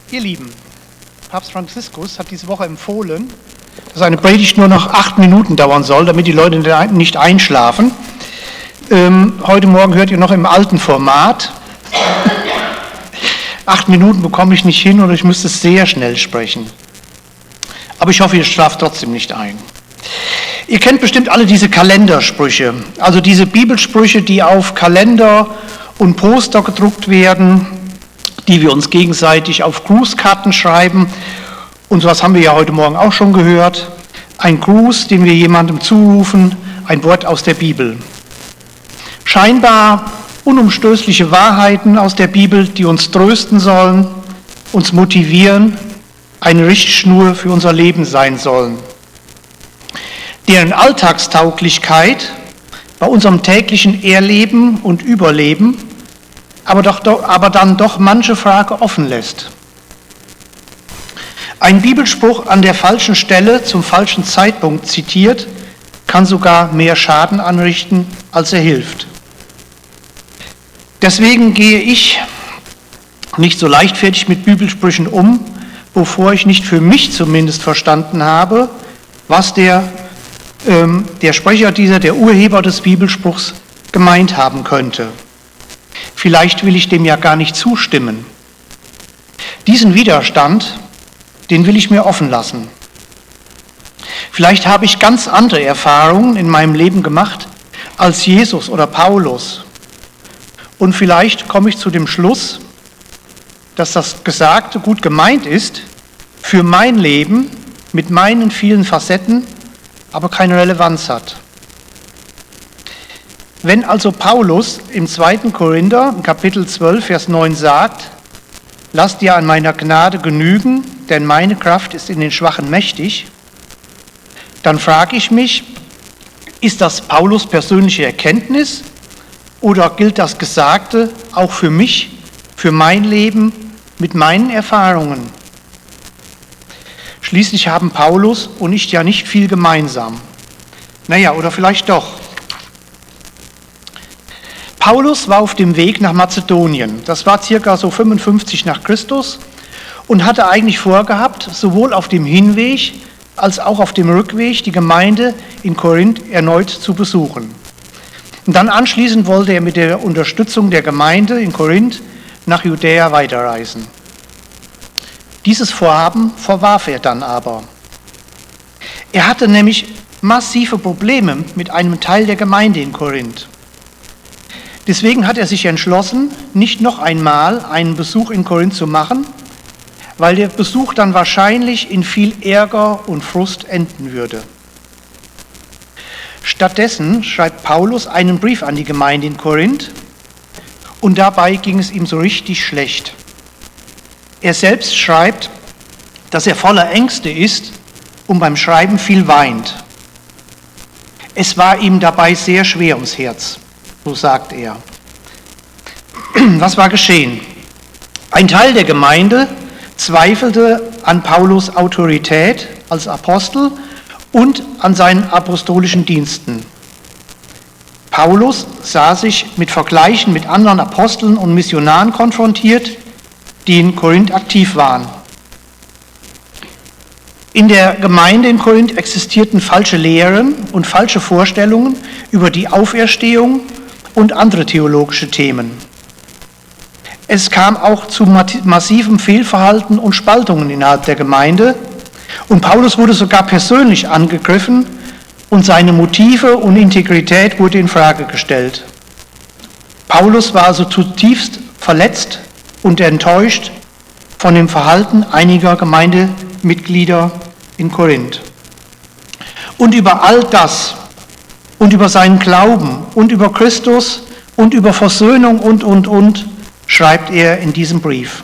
Ihr Lieben, Papst Franziskus hat diese Woche empfohlen, dass eine Predigt nur noch 8 Minuten dauern soll, damit die Leute nicht einschlafen. Heute Morgen hört ihr noch im alten Format. 8 Minuten bekomme ich nicht hin oder ich müsste sehr schnell sprechen. Aber ich hoffe, ihr schlaft trotzdem nicht ein. Ihr kennt bestimmt alle diese Kalendersprüche, also diese Bibelsprüche, die auf Kalender und Poster gedruckt werden, die wir uns gegenseitig auf Grußkarten schreiben. Und sowas haben wir ja heute Morgen auch schon gehört. Ein Gruß, den wir jemandem zurufen, ein Wort aus der Bibel. Scheinbar unumstößliche Wahrheiten aus der Bibel, die uns trösten sollen, uns motivieren, eine Richtschnur für unser Leben sein sollen. Deren Alltagstauglichkeit bei unserem täglichen Erleben und Überleben aber dann doch manche Frage offen lässt. Ein Bibelspruch an der falschen Stelle zum falschen Zeitpunkt zitiert, kann sogar mehr Schaden anrichten, als er hilft. Deswegen gehe ich nicht so leichtfertig mit Bibelsprüchen um, bevor ich nicht für mich zumindest verstanden habe, was der Sprecher der Urheber des Bibelspruchs gemeint haben könnte. Vielleicht will ich dem ja gar nicht zustimmen. Diesen Widerstand, den will ich mir offen lassen. Vielleicht habe ich ganz andere Erfahrungen in meinem Leben gemacht als Jesus oder Paulus. Und vielleicht komme ich zu dem Schluss, dass das Gesagte gut gemeint ist für mein Leben mit meinen vielen Facetten, aber keine Relevanz hat. Wenn also Paulus im 2. Korinther, Kapitel 12, Vers 9 sagt, lasst dir an meiner Gnade genügen, denn meine Kraft ist in den Schwachen mächtig, dann frage ich mich, ist das Paulus' persönliche Erkenntnis oder gilt das Gesagte auch für mich, für mein Leben, mit meinen Erfahrungen? Schließlich haben Paulus und ich ja nicht viel gemeinsam. Naja, oder vielleicht doch. Paulus war auf dem Weg nach Mazedonien. Das war circa so 55 nach Christus und hatte eigentlich vorgehabt, sowohl auf dem Hinweg als auch auf dem Rückweg die Gemeinde in Korinth erneut zu besuchen. Und dann anschließend wollte er mit der Unterstützung der Gemeinde in Korinth nach Judäa weiterreisen. Dieses Vorhaben verwarf er dann aber. Er hatte nämlich massive Probleme mit einem Teil der Gemeinde in Korinth. Deswegen hat er sich entschlossen, nicht noch einmal einen Besuch in Korinth zu machen, weil der Besuch dann wahrscheinlich in viel Ärger und Frust enden würde. Stattdessen schreibt Paulus einen Brief an die Gemeinde in Korinth und dabei ging es ihm so richtig schlecht. Er selbst schreibt, dass er voller Ängste ist und beim Schreiben viel weint. Es war ihm dabei sehr schwer ums Herz. So sagt er. Was war geschehen? Ein Teil der Gemeinde zweifelte an Paulus' Autorität als Apostel und an seinen apostolischen Diensten. Paulus sah sich mit Vergleichen mit anderen Aposteln und Missionaren konfrontiert, die in Korinth aktiv waren. In der Gemeinde in Korinth existierten falsche Lehren und falsche Vorstellungen über die Auferstehung und andere theologische Themen. Es kam auch zu massivem Fehlverhalten und Spaltungen innerhalb der Gemeinde und Paulus wurde sogar persönlich angegriffen und seine Motive und Integrität wurde in Frage gestellt. Paulus war also zutiefst verletzt und enttäuscht von dem Verhalten einiger Gemeindemitglieder in Korinth. Und über all das und über seinen Glauben und über Christus und über Versöhnung und, schreibt er in diesem Brief.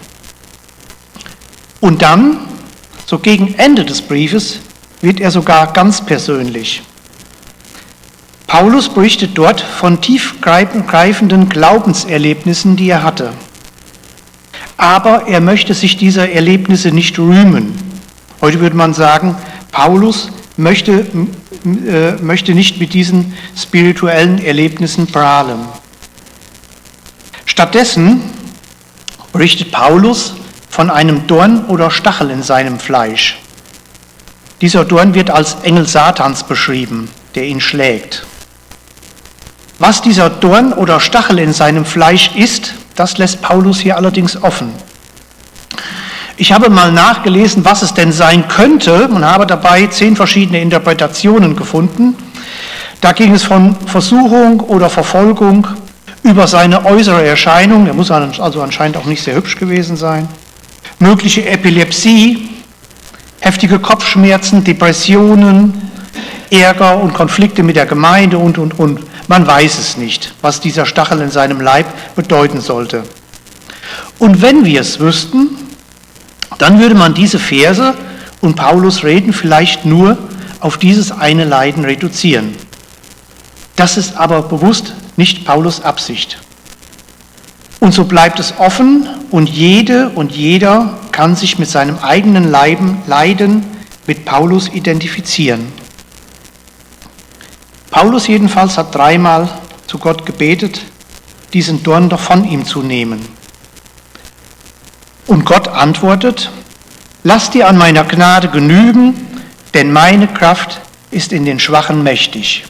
Und dann, so gegen Ende des Briefes, wird er sogar ganz persönlich. Paulus berichtet dort von tiefgreifenden Glaubenserlebnissen, die er hatte. Aber er möchte sich dieser Erlebnisse nicht rühmen. Heute würde man sagen, Paulus möchte nicht mit diesen spirituellen Erlebnissen prahlen. Stattdessen berichtet Paulus von einem Dorn oder Stachel in seinem Fleisch. Dieser Dorn wird als Engel Satans beschrieben, der ihn schlägt. Was dieser Dorn oder Stachel in seinem Fleisch ist, das lässt Paulus hier allerdings offen. Ich habe mal nachgelesen, was es denn sein könnte und habe dabei 10 verschiedene Interpretationen gefunden. Da ging es von Versuchung oder Verfolgung über seine äußere Erscheinung, er muss also anscheinend auch nicht sehr hübsch gewesen sein, mögliche Epilepsie, heftige Kopfschmerzen, Depressionen, Ärger und Konflikte mit der Gemeinde und. Man weiß es nicht, was dieser Stachel in seinem Leib bedeuten sollte. Und wenn wir es wüssten, dann würde man diese Verse und Paulus Reden vielleicht nur auf dieses eine Leiden reduzieren. Das ist aber bewusst nicht Paulus Absicht. Und so bleibt es offen und jede und jeder kann sich mit seinem eigenen Leiden mit Paulus identifizieren. Paulus jedenfalls hat 3-mal zu Gott gebetet, diesen Dorn doch von ihm zu nehmen. Und Gott antwortet, lass dir an meiner Gnade genügen, denn meine Kraft ist in den Schwachen mächtig.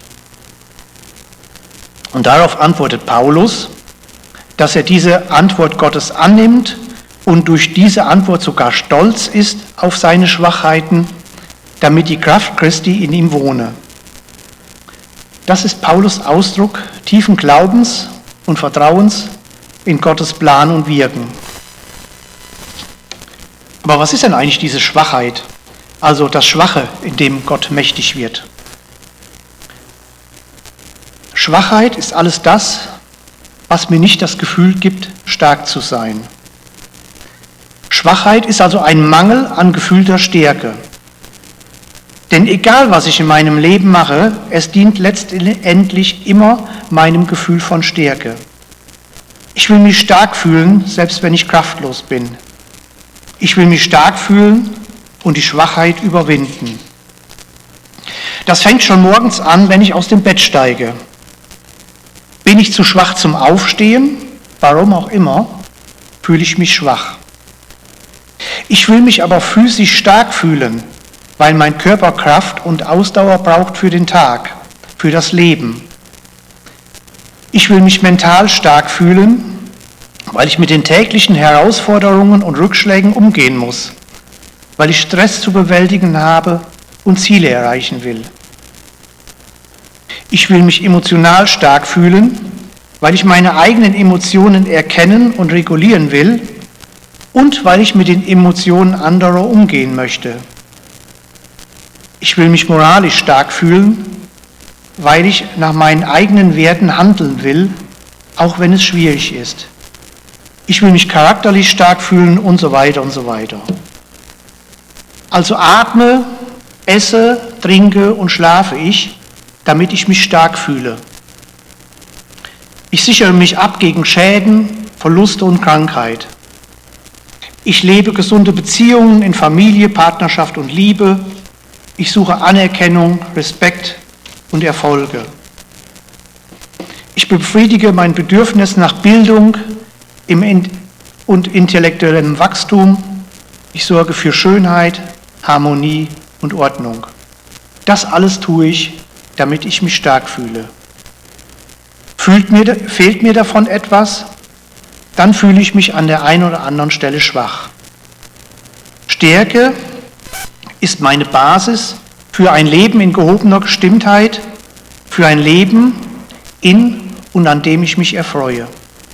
Und darauf antwortet Paulus, dass er diese Antwort Gottes annimmt und durch diese Antwort sogar stolz ist auf seine Schwachheiten, damit die Kraft Christi in ihm wohne. Das ist Paulus Ausdruck tiefen Glaubens und Vertrauens in Gottes Plan und Wirken. Aber was ist denn eigentlich diese Schwachheit, also das Schwache, in dem Gott mächtig wird? Schwachheit ist alles das, was mir nicht das Gefühl gibt, stark zu sein. Schwachheit ist also ein Mangel an gefühlter Stärke. Denn egal, was ich in meinem Leben mache, es dient letztendlich immer meinem Gefühl von Stärke. Ich will mich stark fühlen, selbst wenn ich kraftlos bin. Ich will mich stark fühlen und die Schwachheit überwinden. Das fängt schon morgens an, wenn ich aus dem Bett steige. Bin ich zu schwach zum Aufstehen, warum auch immer, fühle ich mich schwach. Ich will mich aber physisch stark fühlen, weil mein Körper Kraft und Ausdauer braucht für den Tag, für das Leben. Ich will mich mental stark fühlen, weil ich mit den täglichen Herausforderungen und Rückschlägen umgehen muss, weil ich Stress zu bewältigen habe und Ziele erreichen will. Ich will mich emotional stark fühlen, weil ich meine eigenen Emotionen erkennen und regulieren will und weil ich mit den Emotionen anderer umgehen möchte. Ich will mich moralisch stark fühlen, weil ich nach meinen eigenen Werten handeln will, auch wenn es schwierig ist. Ich will mich charakterlich stark fühlen und so weiter und so weiter. Also atme, esse, trinke und schlafe ich, damit ich mich stark fühle. Ich sichere mich ab gegen Schäden, Verluste und Krankheit. Ich lebe gesunde Beziehungen in Familie, Partnerschaft und Liebe. Ich suche Anerkennung, Respekt und Erfolge. Ich befriedige mein Bedürfnis nach Bildung und intellektuellem Wachstum. Ich sorge für Schönheit, Harmonie und Ordnung. Das alles tue ich, damit ich mich stark fühle. Fehlt mir davon etwas, dann fühle ich mich an der einen oder anderen Stelle schwach. Stärke ist meine Basis für ein Leben in gehobener Gestimmtheit, für ein Leben in und an dem ich mich erfreue.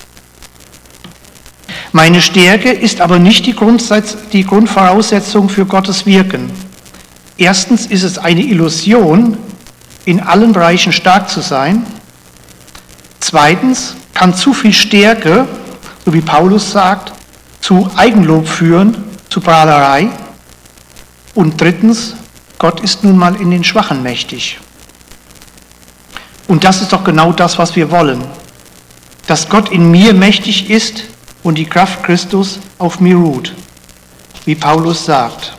Meine Stärke ist aber nicht die Grundvoraussetzung für Gottes Wirken. Erstens ist es eine Illusion, in allen Bereichen stark zu sein. Zweitens kann zu viel Stärke, so wie Paulus sagt, zu Eigenlob führen, zu Prahlerei. Und drittens, Gott ist nun mal in den Schwachen mächtig. Und das ist doch genau das, was wir wollen. Dass Gott in mir mächtig ist und die Kraft Christus auf mir ruht, wie Paulus sagt.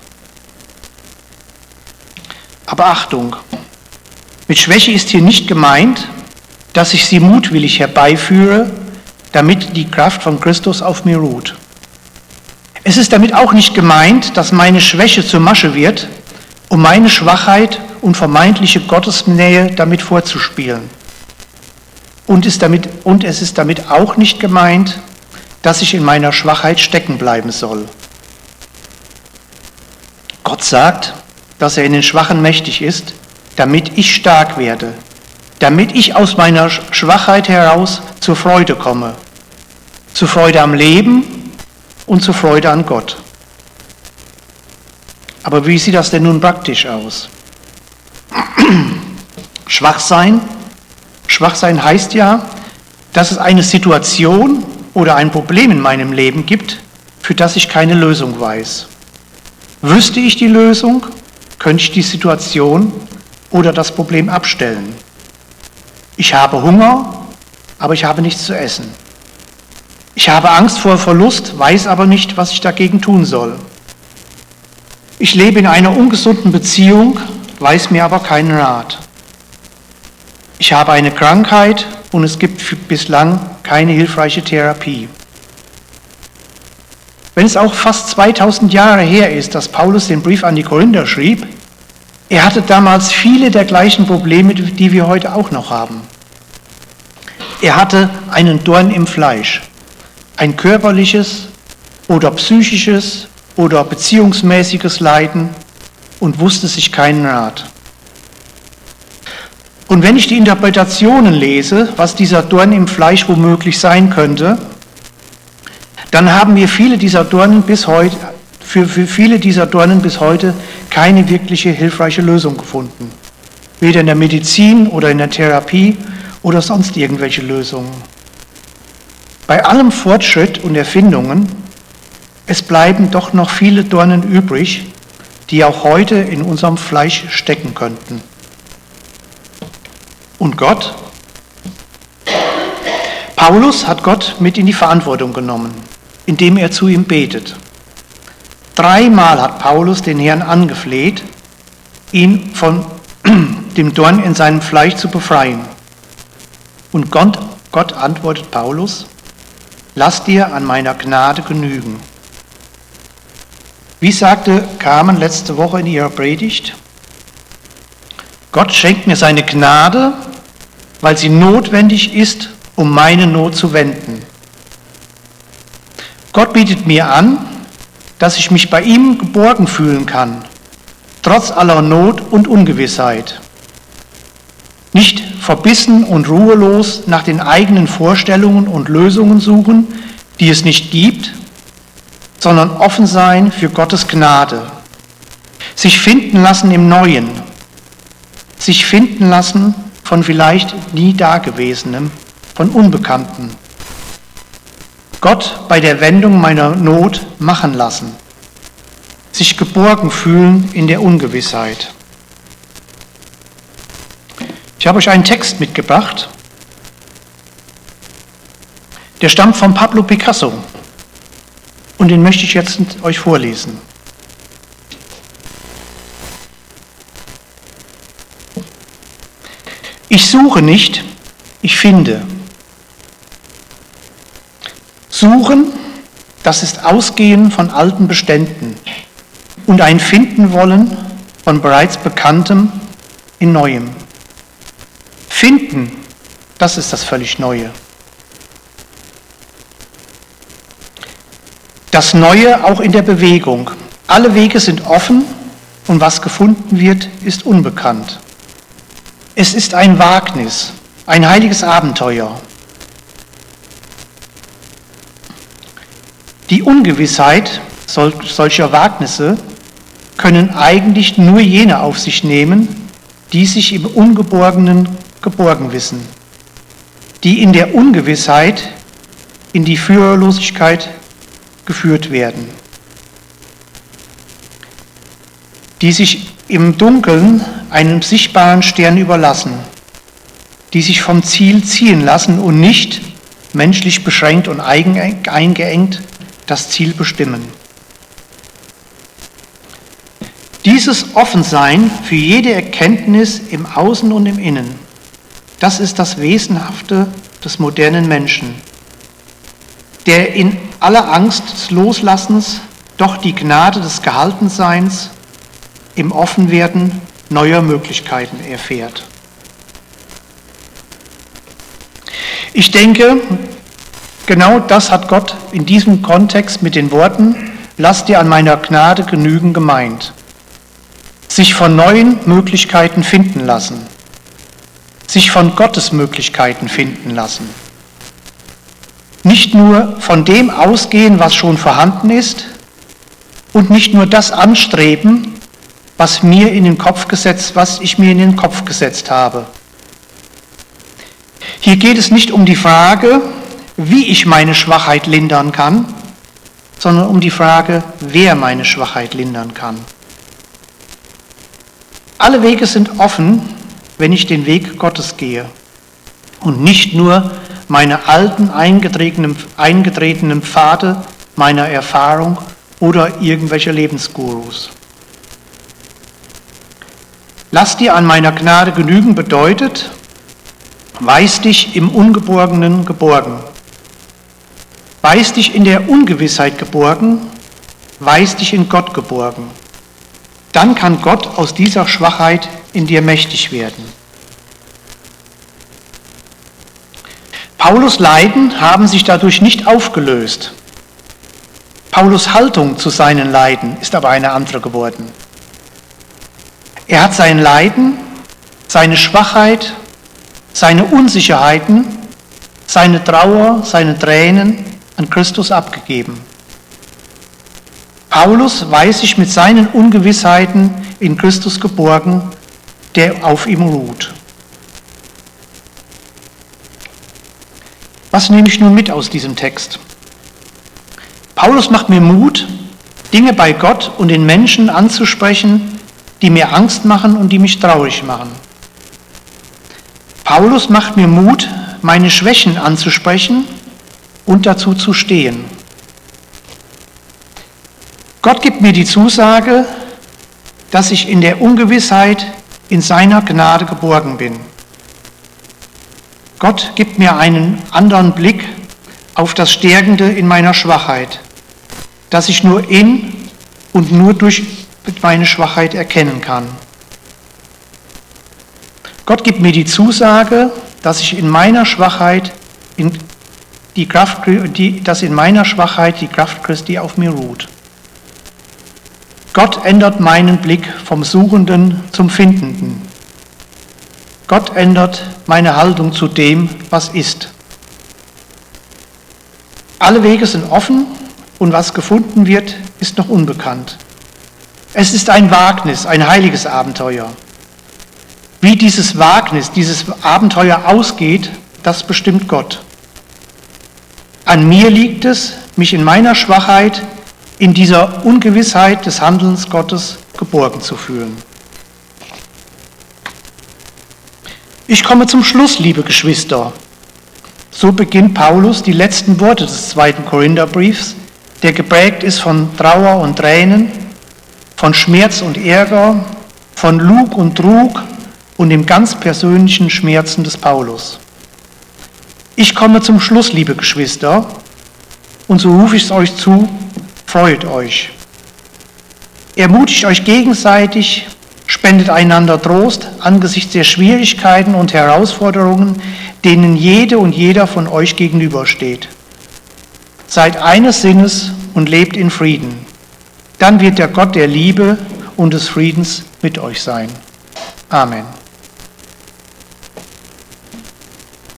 Aber Achtung, mit Schwäche ist hier nicht gemeint, dass ich sie mutwillig herbeiführe, damit die Kraft von Christus auf mir ruht. Es ist damit auch nicht gemeint, dass meine Schwäche zur Masche wird, um meine Schwachheit und vermeintliche Gottesnähe damit vorzuspielen. Und es ist damit auch nicht gemeint, dass ich in meiner Schwachheit stecken bleiben soll. Gott sagt, dass er in den Schwachen mächtig ist, damit ich stark werde, damit ich aus meiner Schwachheit heraus zur Freude komme, zur Freude am Leben und zur Freude an Gott. Aber wie sieht das denn nun praktisch aus? Schwachsein heißt ja, dass es eine Situation oder ein Problem in meinem Leben gibt, für das ich keine Lösung weiß. Wüsste ich die Lösung, könnte ich die Situation oder das Problem abstellen. Ich habe Hunger, aber ich habe nichts zu essen. Ich habe Angst vor Verlust, weiß aber nicht, was ich dagegen tun soll. Ich lebe in einer ungesunden Beziehung, weiß mir aber keinen Rat. Ich habe eine Krankheit und es gibt bislang keine hilfreiche Therapie. Wenn es auch fast 2000 Jahre her ist, dass Paulus den Brief an die Korinther schrieb, er hatte damals viele der gleichen Probleme, die wir heute auch noch haben. Er hatte einen Dorn im Fleisch, ein körperliches oder psychisches oder beziehungsmäßiges Leiden und wusste sich keinen Rat. Und wenn ich die Interpretationen lese, was dieser Dorn im Fleisch womöglich sein könnte, dann haben wir für viele dieser Dornen bis heute keine wirkliche hilfreiche Lösung gefunden. Weder in der Medizin oder in der Therapie oder sonst irgendwelche Lösungen. Bei allem Fortschritt und Erfindungen, es bleiben doch noch viele Dornen übrig, die auch heute in unserem Fleisch stecken könnten. Und Gott? Paulus hat Gott mit in die Verantwortung genommen, indem er zu ihm betet. 3-mal hat Paulus den Herrn angefleht, ihn von dem Dorn in seinem Fleisch zu befreien. Und Gott antwortet Paulus: Lass dir an meiner Gnade genügen. Wie sagte Carmen letzte Woche in ihrer Predigt? Gott schenkt mir seine Gnade, weil sie notwendig ist, um meine Not zu wenden. Gott bietet mir an, dass ich mich bei ihm geborgen fühlen kann, trotz aller Not und Ungewissheit. Nicht verbissen und ruhelos nach den eigenen Vorstellungen und Lösungen suchen, die es nicht gibt, sondern offen sein für Gottes Gnade. Sich finden lassen im Neuen. Sich finden lassen von vielleicht nie Dagewesenem, von Unbekannten. Gott bei der Wendung meiner Not machen lassen. Sich geborgen fühlen in der Ungewissheit. Ich habe euch einen Text mitgebracht. Der stammt von Pablo Picasso. Und den möchte ich jetzt euch vorlesen. Ich suche nicht, ich finde. Suchen, das ist Ausgehen von alten Beständen und ein Finden wollen von bereits Bekanntem in Neuem. Finden, das ist das völlig Neue. Das Neue auch in der Bewegung. Alle Wege sind offen und was gefunden wird, ist unbekannt. Es ist ein Wagnis, ein heiliges Abenteuer. Die Ungewissheit solcher Wagnisse können eigentlich nur jene auf sich nehmen, die sich im Ungeborgenen geborgen wissen, die in der Ungewissheit in die Führerlosigkeit geführt werden, die sich im Dunkeln einem sichtbaren Stern überlassen, die sich vom Ziel ziehen lassen und nicht, menschlich beschränkt und eingeengt, das Ziel bestimmen. Dieses Offensein für jede Erkenntnis im Außen und im Innen, das ist das Wesenhafte des modernen Menschen, der in aller Angst des Loslassens doch die Gnade des Gehaltenseins im Offenwerden neuer Möglichkeiten erfährt. Ich denke, genau das hat Gott in diesem Kontext mit den Worten, lass dir an meiner Gnade genügen, gemeint. Sich von neuen Möglichkeiten finden lassen. Sich von Gottes Möglichkeiten finden lassen. Nicht nur von dem ausgehen, was schon vorhanden ist, und nicht nur das anstreben, was ich mir in den Kopf gesetzt habe. Hier geht es nicht um die Frage, wie ich meine Schwachheit lindern kann, sondern um die Frage, wer meine Schwachheit lindern kann. Alle Wege sind offen, wenn ich den Weg Gottes gehe und nicht nur meine alten eingetretenen Pfade meiner Erfahrung oder irgendwelche Lebensgurus. Lass dir an meiner Gnade genügen bedeutet, weiß dich im Ungeborgenen geborgen. Weiß dich in der Ungewissheit geborgen, weiß dich in Gott geborgen. Dann kann Gott aus dieser Schwachheit in dir mächtig werden. Paulus' Leiden haben sich dadurch nicht aufgelöst. Paulus' Haltung zu seinen Leiden ist aber eine andere geworden. Er hat sein Leiden, seine Schwachheit, seine Unsicherheiten, seine Trauer, seine Tränen an Christus abgegeben. Paulus weiß sich mit seinen Ungewissheiten in Christus geborgen, der auf ihm ruht. Was nehme ich nun mit aus diesem Text? Paulus macht mir Mut, Dinge bei Gott und den Menschen anzusprechen, die mir Angst machen und die mich traurig machen. Paulus macht mir Mut, meine Schwächen anzusprechen und dazu zu stehen. Gott gibt mir die Zusage, dass ich in der Ungewissheit in seiner Gnade geborgen bin. Gott gibt mir einen anderen Blick auf das Stärkende in meiner Schwachheit, das ich nur in und nur durch meine Schwachheit erkennen kann. Gott gibt mir die Zusage, dass ich in meiner Schwachheit die Kraft Christi auf mir ruht. Gott ändert meinen Blick vom Suchenden zum Findenden. Gott ändert meine Haltung zu dem, was ist. Alle Wege sind offen und was gefunden wird, ist noch unbekannt. Es ist ein Wagnis, ein heiliges Abenteuer. Wie dieses Wagnis, dieses Abenteuer ausgeht, das bestimmt Gott. An mir liegt es, mich in meiner Schwachheit, in dieser Ungewissheit des Handelns Gottes geborgen zu fühlen. Ich komme zum Schluss, liebe Geschwister. So beginnt Paulus die letzten Worte des 2. Korintherbriefs, der geprägt ist von Trauer und Tränen, von Schmerz und Ärger, von Lug und Trug und dem ganz persönlichen Schmerzen des Paulus. Ich komme zum Schluss, liebe Geschwister, und so rufe ich es euch zu, freut euch. Ermutigt euch gegenseitig, spendet einander Trost angesichts der Schwierigkeiten und Herausforderungen, denen jede und jeder von euch gegenübersteht. Seid eines Sinnes und lebt in Frieden. Dann wird der Gott der Liebe und des Friedens mit euch sein. Amen.